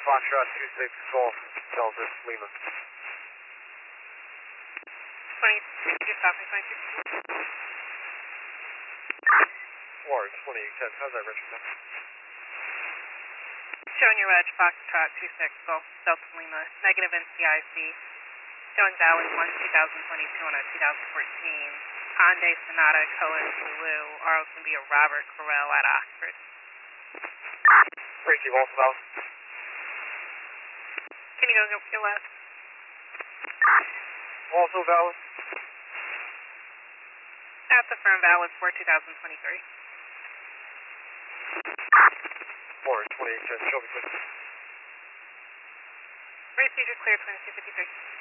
Foxtrot 26 Golf, Delta Lima. 22, stopping 22. Warren 2810, how's that register? Showing your edge, Foxtrot 26 Golf, Delta Lima, negative NCIC. Showing Valley 1 2022 on a 2014 Hyundai Sonata color blue, RO can be a Robert Correll at Oxford. Great, also valid. Can you go your left? Also valid. At the firm, valid for 2023. Warren 2810, show me please. Procedure clear 2253.